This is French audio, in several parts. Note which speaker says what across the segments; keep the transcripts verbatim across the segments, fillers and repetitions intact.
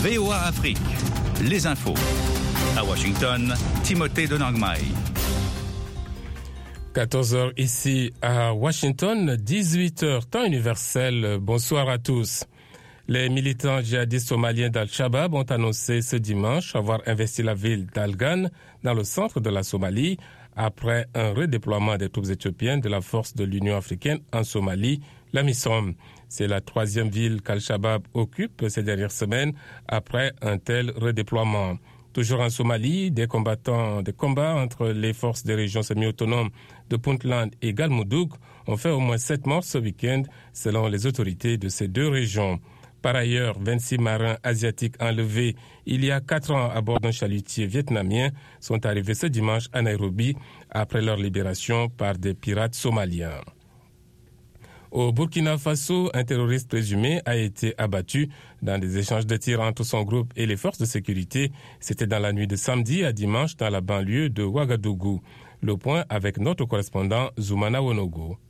Speaker 1: V O A Afrique, les infos. À Washington, Timothée de Nangmai.
Speaker 2: quatorze heures ici à Washington, dix-huit heures temps universel. Bonsoir à tous. Les militants djihadistes somaliens d'Al-Shabaab ont annoncé ce dimanche avoir investi la ville d'Algan dans le centre de la Somalie après un redéploiement des troupes éthiopiennes de la force de l'Union africaine en Somalie, la MISOM. C'est la troisième ville qu'Al-Shabaab occupe ces dernières semaines après un tel redéploiement. Toujours en Somalie, des combattants, des combats entre les forces des régions semi-autonomes de Puntland et Galmudug ont fait au moins sept morts ce week-end, selon les autorités de ces deux régions. Par ailleurs, vingt-six marins asiatiques enlevés il y a quatre ans à bord d'un chalutier vietnamien sont arrivés ce dimanche à Nairobi après leur libération par des pirates somaliens. Au Burkina Faso, un terroriste présumé a été abattu dans des échanges de tirs entre son groupe et les forces de sécurité. C'était dans la nuit de samedi à dimanche dans la banlieue de Ouagadougou. Le point avec notre correspondant Zoumana Wonogo.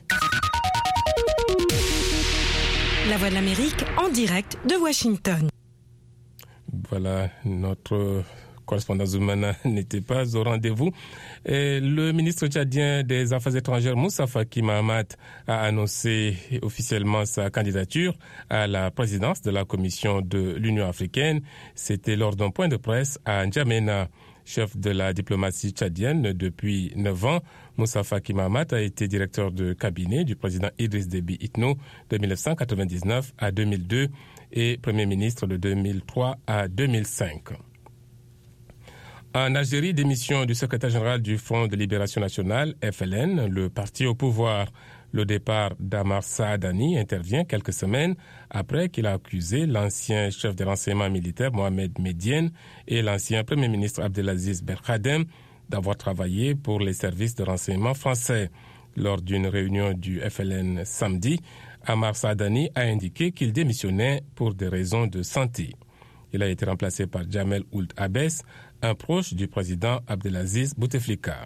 Speaker 3: La Voix de l'Amérique en direct de Washington.
Speaker 2: Voilà, notre correspondant Zoumana n'était pas au rendez-vous. Et le ministre tchadien des Affaires étrangères, Moussa Faki Mahamat, a annoncé officiellement sa candidature à la présidence de la Commission de l'Union africaine. C'était lors d'un point de presse à N'Djamena. Chef de la diplomatie tchadienne depuis neuf ans, Moussa Faki Mahamat a été directeur de cabinet du président Idriss Déby Itno de mille neuf cent quatre-vingt-dix-neuf à deux mille deux et premier ministre de deux mille trois à deux mille cinq. En Algérie, démission du secrétaire général du Front de Libération Nationale, F L N, le parti au pouvoir. Le départ d'Amar Saadani intervient quelques semaines après qu'il a accusé l'ancien chef des renseignements militaires Mohamed Medien et l'ancien premier ministre Abdelaziz Berkhadem d'avoir travaillé pour les services de renseignement français. Lors d'une réunion du F L N samedi, Amar Saadani a indiqué qu'il démissionnait pour des raisons de santé. Il a été remplacé par Jamel Ould Abès, un proche du président Abdelaziz Bouteflika.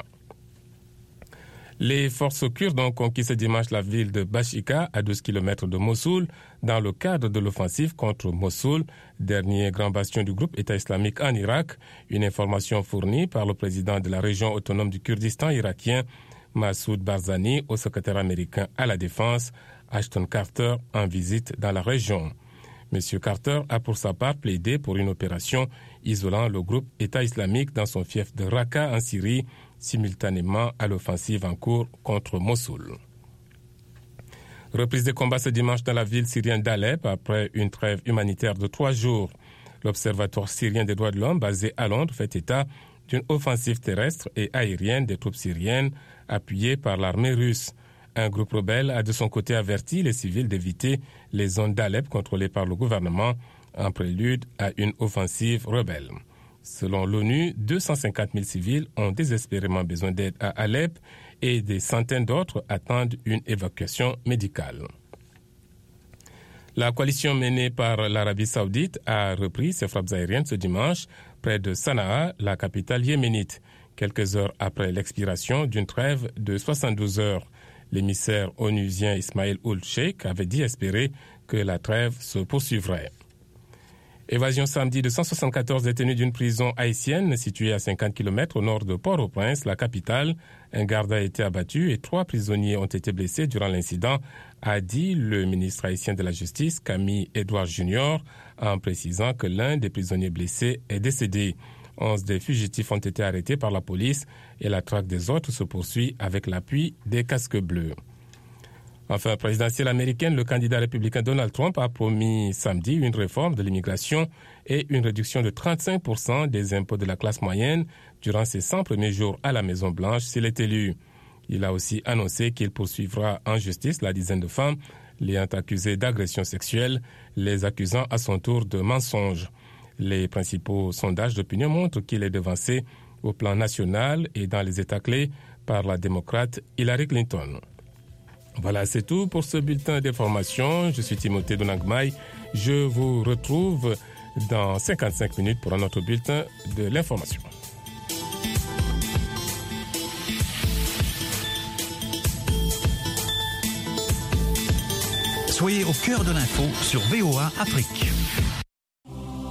Speaker 2: Les forces kurdes ont conquis ce dimanche la ville de Bashika, à douze kilomètres de Mossoul, dans le cadre de l'offensive contre Mossoul, dernier grand bastion du groupe État islamique en Irak. Une information fournie par le président de la région autonome du Kurdistan irakien, Massoud Barzani, au secrétaire américain à la Défense, Ashton Carter, en visite dans la région. M. Carter a pour sa part plaidé pour une opération isolant le groupe État islamique dans son fief de Raqqa en Syrie, simultanément à l'offensive en cours contre Mossoul. Reprise des combats ce dimanche dans la ville syrienne d'Alep après une trêve humanitaire de trois jours. L'Observatoire syrien des droits de l'homme basé à Londres fait état d'une offensive terrestre et aérienne des troupes syriennes appuyées par l'armée russe. Un groupe rebelle a de son côté averti les civils d'éviter les zones d'Alep contrôlées par le gouvernement en prélude à une offensive rebelle. Selon l'ONU, deux cent cinquante mille civils ont désespérément besoin d'aide à Alep et des centaines d'autres attendent une évacuation médicale. La coalition menée par l'Arabie saoudite a repris ses frappes aériennes ce dimanche près de Sanaa, la capitale yéménite, quelques heures après l'expiration d'une trêve de soixante-douze heures. L'émissaire onusien Ismail Ould Cheikh avait dit espérer que la trêve se poursuivrait. Évasion samedi de cent soixante-quatorze détenus d'une prison haïtienne située à cinquante kilomètres au nord de Port-au-Prince, la capitale. Un garde a été abattu et trois prisonniers ont été blessés durant l'incident, a dit le ministre haïtien de la Justice, Camille Edouard Junior, en précisant que l'un des prisonniers blessés est décédé. Onze des fugitifs ont été arrêtés par la police et la traque des autres se poursuit avec l'appui des casques bleus. Enfin, présidentielle américaine, le candidat républicain Donald Trump a promis samedi une réforme de l'immigration et une réduction de trente-cinq pour cent des impôts de la classe moyenne durant ses cent premiers jours à la Maison-Blanche s'il est élu. Il a aussi annoncé qu'il poursuivra en justice la dizaine de femmes l'ayant accusé d'agression sexuelle, les accusant à son tour de mensonges. Les principaux sondages d'opinion montrent qu'il est devancé au plan national et dans les États clés par la démocrate Hillary Clinton. Voilà, c'est tout pour ce bulletin d'information. Je suis Timothée de Nangmai. Je vous retrouve dans cinquante-cinq minutes pour un autre bulletin de l'information.
Speaker 1: Soyez au cœur de l'info sur V O A Afrique.